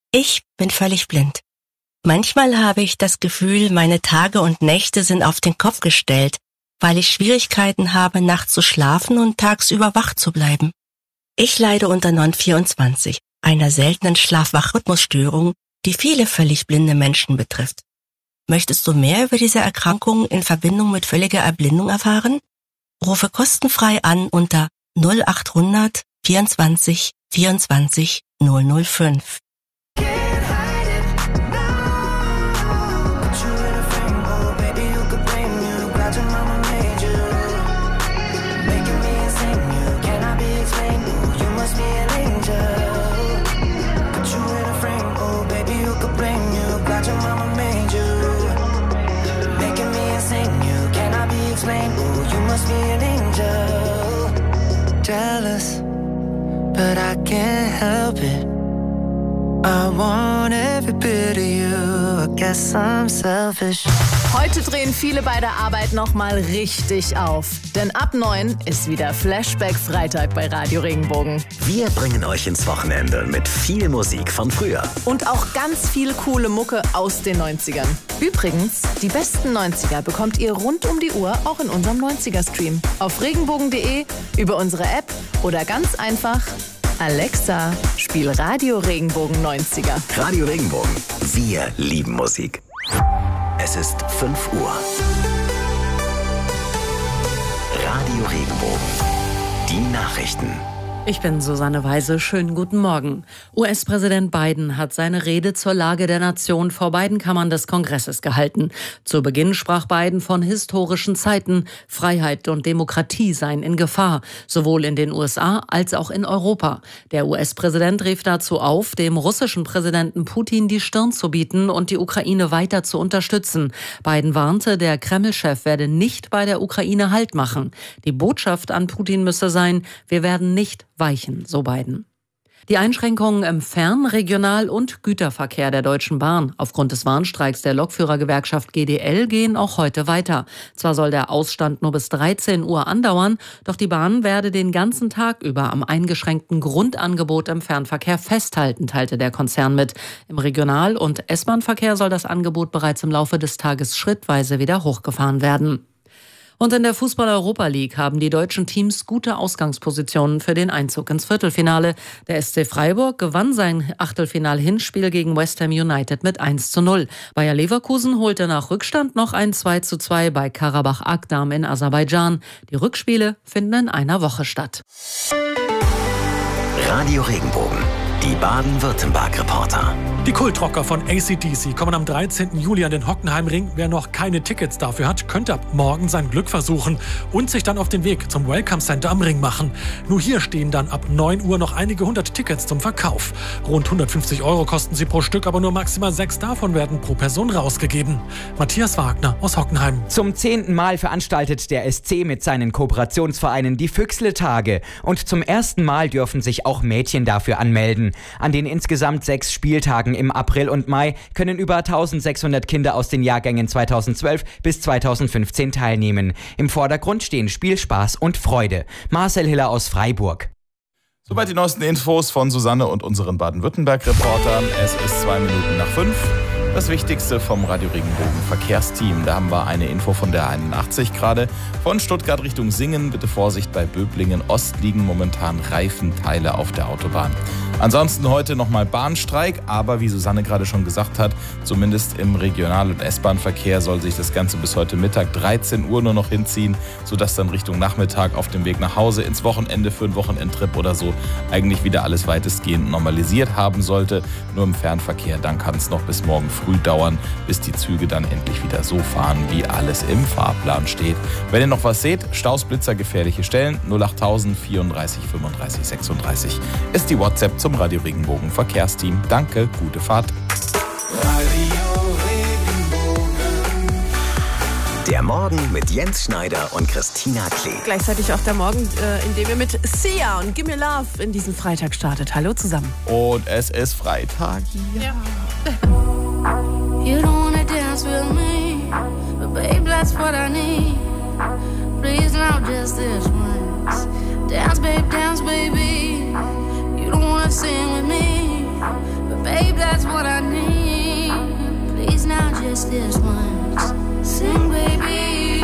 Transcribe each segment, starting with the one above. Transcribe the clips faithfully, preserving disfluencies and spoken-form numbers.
Ich bin völlig blind. Manchmal habe ich das Gefühl, meine Tage und Nächte sind auf den Kopf gestellt, weil ich Schwierigkeiten habe, nachts zu schlafen und tagsüber wach zu bleiben. Ich leide unter Non vierundzwanzig, einer seltenen Schlaf-Wach-Rhythmusstörung, die viele völlig blinde Menschen betrifft. Möchtest du mehr über diese Erkrankung in Verbindung mit völliger Erblindung erfahren? Rufe kostenfrei an unter null acht hundert vierundzwanzig vierundzwanzig null null fünf. Jealous, but I can't help it. I want every bit of you. I guess I'm selfish. Heute drehen viele bei der Arbeit nochmal richtig auf. Denn ab neun ist wieder Flashback-Freitag bei Radio Regenbogen. Wir bringen euch ins Wochenende mit viel Musik von früher. Und auch ganz viel coole Mucke aus den neunzigern. Übrigens, die besten neunziger bekommt ihr rund um die Uhr auch in unserem neunziger-Stream. Auf regenbogen punkt de, über unsere App oder ganz einfach: Alexa, spiel Radio Regenbogen neunziger. Radio Regenbogen, wir lieben Musik. Es ist fünf Uhr. Radio Regenbogen, die Nachrichten. Ich bin Susanne Weise. Schönen guten Morgen. U S-Präsident Biden hat seine Rede zur Lage der Nation vor beiden Kammern des Kongresses gehalten. Zu Beginn sprach Biden von historischen Zeiten. Freiheit und Demokratie seien in Gefahr, sowohl in den U S A als auch in Europa. Der U S-Präsident rief dazu auf, dem russischen Präsidenten Putin die Stirn zu bieten und die Ukraine weiter zu unterstützen. Biden warnte, der Kreml-Chef werde nicht bei der Ukraine Halt machen. Die Botschaft an Putin müsse sein: Wir werden nicht weichen, so Biden. Die Einschränkungen im Fern-, Regional- und Güterverkehr der Deutschen Bahn aufgrund des Warnstreiks der Lokführergewerkschaft G D L gehen auch heute weiter. Zwar soll der Ausstand nur bis dreizehn Uhr andauern, doch die Bahn werde den ganzen Tag über am eingeschränkten Grundangebot im Fernverkehr festhalten, teilte der Konzern mit. Im Regional- und S-Bahn-Verkehr soll das Angebot bereits im Laufe des Tages schrittweise wieder hochgefahren werden. Und in der Fußball-Europa League haben die deutschen Teams gute Ausgangspositionen für den Einzug ins Viertelfinale. Der S C Freiburg gewann sein Achtelfinal-Hinspiel gegen West Ham United mit eins zu null. Bayer Leverkusen holte nach Rückstand noch ein zwei zu zwei bei Karabach Akdam in Aserbaidschan. Die Rückspiele finden in einer Woche statt. Radio Regenbogen, die Baden-Württemberg-Reporter. Die Kultrocker von A C D C kommen am dreizehnten Juli an den Hockenheimring. Wer noch keine Tickets dafür hat, könnte ab morgen sein Glück versuchen und sich dann auf den Weg zum Welcome Center am Ring machen. Nur hier stehen dann ab neun Uhr noch einige hundert Tickets zum Verkauf. Rund hundertfünfzig Euro kosten sie pro Stück, aber nur maximal sechs davon werden pro Person rausgegeben. Matthias Wagner aus Hockenheim. Zum zehnten Mal veranstaltet der S C mit seinen Kooperationsvereinen die Füchsle-Tage. Und zum ersten Mal dürfen sich auch Mädchen dafür anmelden. An den insgesamt sechs Spieltagen im April und Mai können über eintausendsechshundert Kinder aus den Jahrgängen zweitausendzwölf bis zweitausendfünfzehn teilnehmen. Im Vordergrund stehen Spielspaß und Freude. Marcel Hiller aus Freiburg. Soweit die neuesten Infos von Susanne und unseren Baden-Württemberg-Reportern. Es ist zwei Minuten nach fünf. Das Wichtigste vom Radio Regenbogen Verkehrsteam. Da haben wir eine Info von der einundachtzig gerade. Von Stuttgart Richtung Singen. Bitte Vorsicht, bei Böblingen Ost liegen momentan Reifenteile auf der Autobahn. Ansonsten heute nochmal Bahnstreik, aber wie Susanne gerade schon gesagt hat, zumindest im Regional- und S-Bahn-Verkehr soll sich das Ganze bis heute Mittag dreizehn Uhr nur noch hinziehen, sodass dann Richtung Nachmittag auf dem Weg nach Hause ins Wochenende für einen Wochenendtrip oder so eigentlich wieder alles weitestgehend normalisiert haben sollte. Nur im Fernverkehr, dann kann es noch bis morgen früh dauern, bis die Züge dann endlich wieder so fahren, wie alles im Fahrplan steht. Wenn ihr noch was seht, Staus, Blitzer, gefährliche Stellen, null acht null null vierunddreißig fünfunddreißig sechsunddreißig ist die WhatsApp zum Radio Regenbogen Verkehrsteam. Danke, gute Fahrt. Radio Regenbogen. Der Morgen mit Jens Schneider und Christina Klee. Gleichzeitig auch der Morgen, äh, in dem wir mit Sia und Gimme Love in diesen Freitag startet. Hallo zusammen. Und es ist Freitag. Ja. You don't wanna dance with me, but babe, that's what I need. Please now just this once. Dance, babe, dance, baby. You don't wanna sing with me, but babe, that's this once. Sing, baby.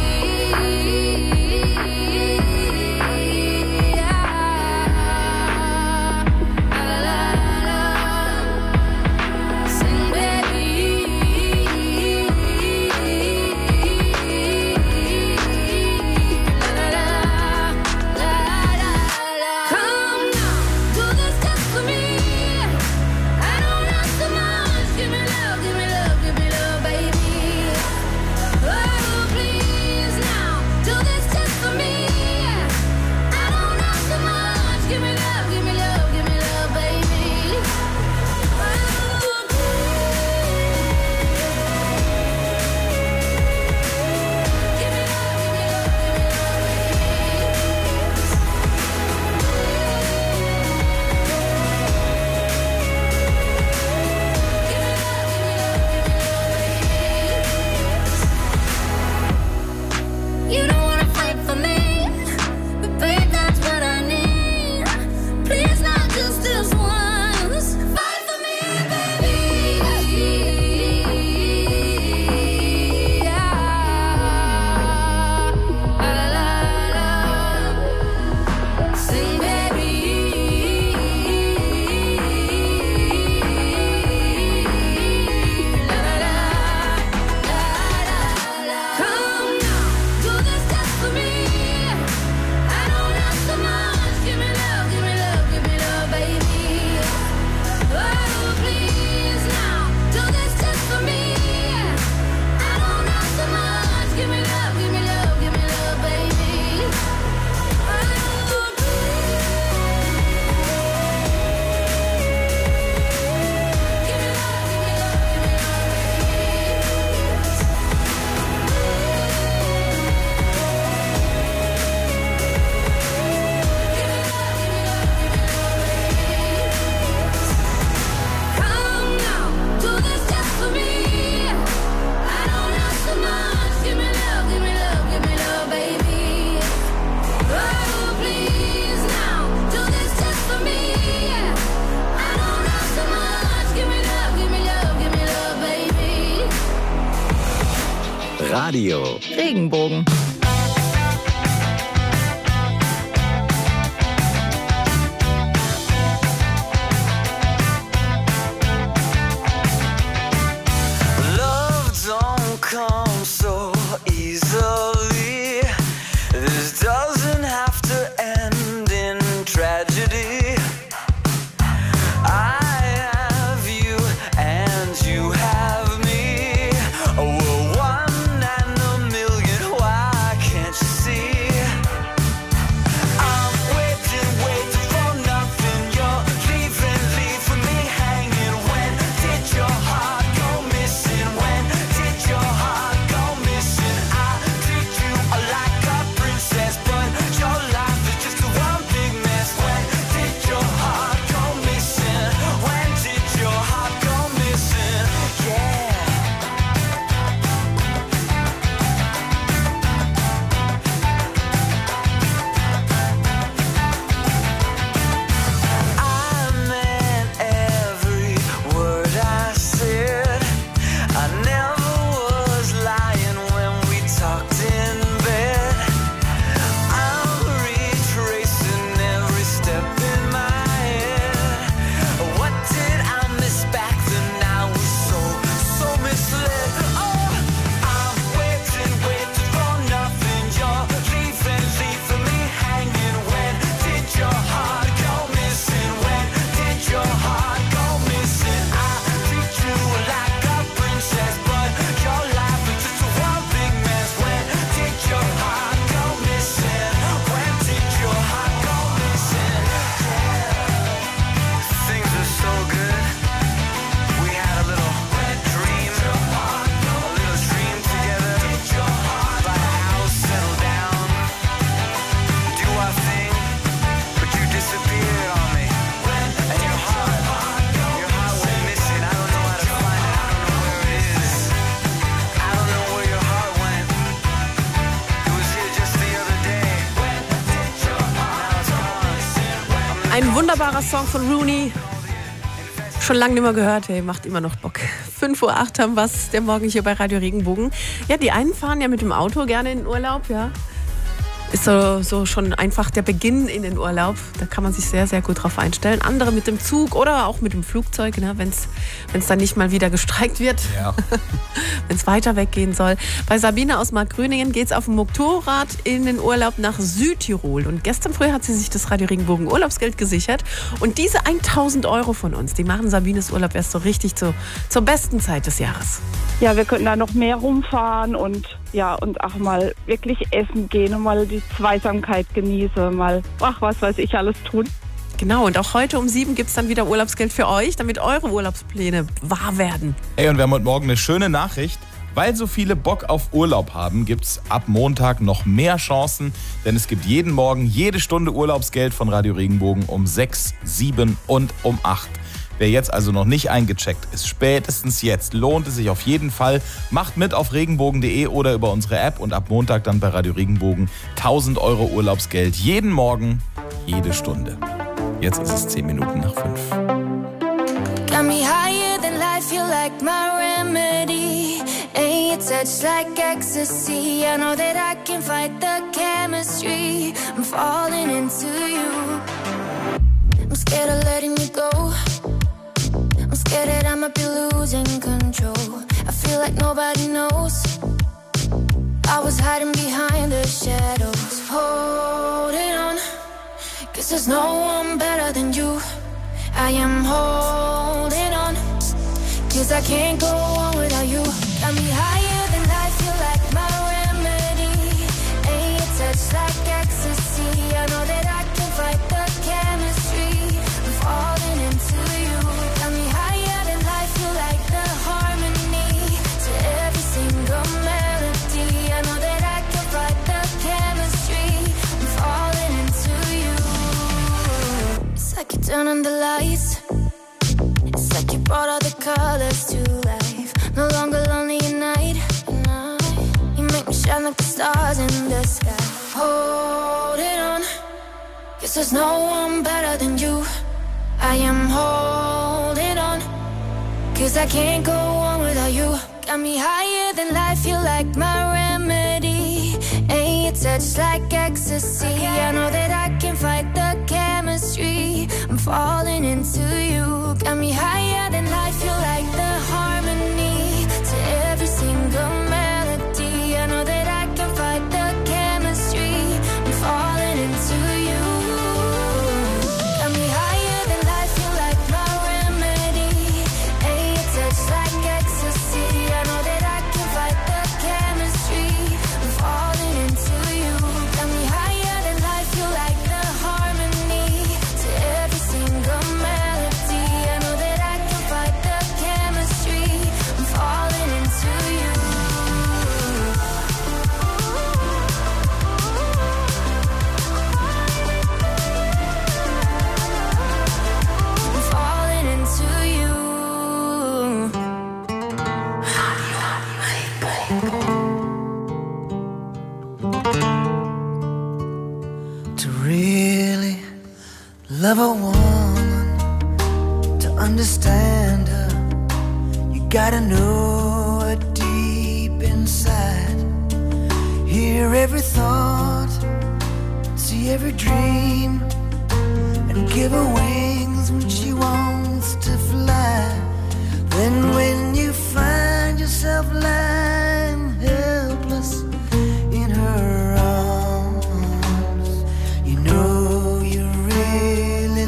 Radio Regenbogen. Love don't come so easily. This doesn't have to end in tragedy. I have you and you have me. We're one and a million. Why can't you see? I'm waiting, waiting for nothing. You're leaving, leaving me hanging. When did your heart go missing? When did your heart go missing? I treat you like a princess, but your life is just one big mess. When did your heart go missing? When did your heart go missing? Yeah. I meant every word I said. I never was lying when we talked in bed. I'm retracing every step in my head. What did I miss back then? I was so, so misled. Oh, I'm waiting, waiting for nothing. You're leaving, leaving me hanging. When did your heart go missing? When did your heart go missing? I treat you like a princess, but your life is just one big mess. When did your heart go missing? When did your heart go missing? Things are so good. We had a little dream, a little dream together. Buy a house, settle down, do our thing. But you disappeared on me, and your heart, your heart went missing. I don't know how to find it. I don't know where it is. I don't know where your heart went. It was here just the other day. Now it's gone. Ein wunderbarer Song von Rooney. Schon lange nicht mehr gehört, hey, macht immer noch Bock. fünf Uhr acht haben wir's, der Morgen hier bei Radio Regenbogen. Ja, die einen fahren ja mit dem Auto gerne in den Urlaub, ja. Ist so, so schon einfach der Beginn in den Urlaub. Da kann man sich sehr, sehr gut drauf einstellen. Andere mit dem Zug oder auch mit dem Flugzeug, ne, wenn es dann nicht mal wieder gestreikt wird. Ja. Wenn es weiter weggehen soll. Bei Sabine aus Markgröningen geht es auf dem Motorrad in den Urlaub nach Südtirol. Und gestern früh hat sie sich das Radio Regenbogen Urlaubsgeld gesichert. Und diese tausend Euro von uns, die machen Sabines Urlaub erst so richtig zu, zur besten Zeit des Jahres. Ja, wir könnten da noch mehr rumfahren und ja, und auch mal wirklich essen gehen und mal die Zweisamkeit genießen, mal, ach, was weiß ich, alles tun. Genau, und auch heute um sieben gibt es dann wieder Urlaubsgeld für euch, damit eure Urlaubspläne wahr werden. Ey, und wir haben heute Morgen eine schöne Nachricht. Weil so viele Bock auf Urlaub haben, gibt es ab Montag noch mehr Chancen, denn es gibt jeden Morgen jede Stunde Urlaubsgeld von Radio Regenbogen um sechs, sieben und um acht. Wer jetzt also noch nicht eingecheckt ist, spätestens jetzt lohnt es sich auf jeden Fall. Macht mit auf regenbogen punkt de oder über unsere App und ab Montag dann bei Radio Regenbogen tausend Euro Urlaubsgeld jeden Morgen, jede Stunde. Jetzt ist es zehn Minuten nach fünf. Got me higher than life, you like my remedy. Ain't your touch like ecstasy. I know that I can fight the chemistry. I'm falling into you. I'm scared of letting you go. I'm scared that I might be losing control. I feel like nobody knows. I was hiding behind the shadows, holding on, 'cause there's no one better than you. I am holding on, 'cause I can't go on without you. Got me higher than life, you like my remedy. Ain't your touch like ecstasy. I know that I can fight the chemistry. I'm falling into you. Got me higher than life, you like the harmony to every single melody. I know that I can fight the chemistry. I'm falling into you. It's like you turn on the lights. It's like you brought all the colors to life. No longer lonely at night. You make me shine like the stars in the sky. Hold it on, 'cause there's no one better than you. I am holding on, 'cause I can't go on without you. Got me higher than life, you like my remedy. Ain't your touch like ecstasy. I know that I can fight the chemistry. I'm falling into you. Got me higher than life, you like the harmony to every single melody. I know that I can fight the chemistry. I'm falling into you. Got me higher than life, you like my remedy. Ain't your touch like ecstasy. I know that I can fight the chemistry. I'm falling into you. Got me higher than life, you like the harmony to every single melody. I know that I can fight the chemistry. I'm falling into you. I'm falling into you. To really love a woman, to understand her, you gotta know her deep inside. Hear every thought, see every dream, and give her wings when she wants to fly. Then when you find yourself lying helpless in her arms, you know you really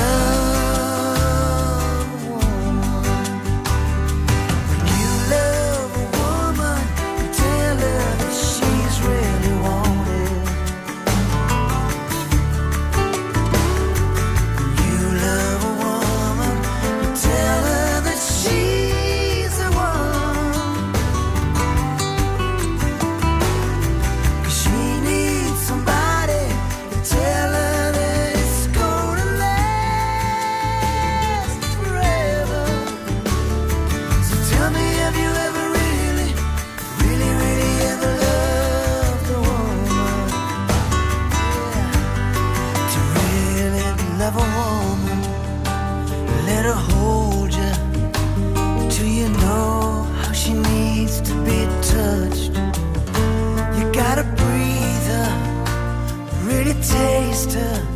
love a woman. When you love a woman, you tell her that she's really wanted. When you love used to